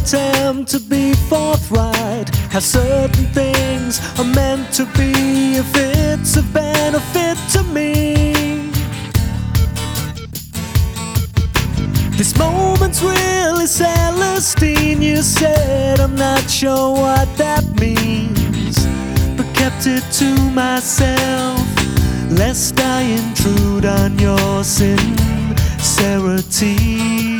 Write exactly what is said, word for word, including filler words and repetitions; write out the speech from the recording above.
attempt to be forthright, how certain things are meant to be if it's of benefit to me. This moment's really Celestine, you said. I'm not sure what that means, but kept it to myself, lest I intrude on your sincerity.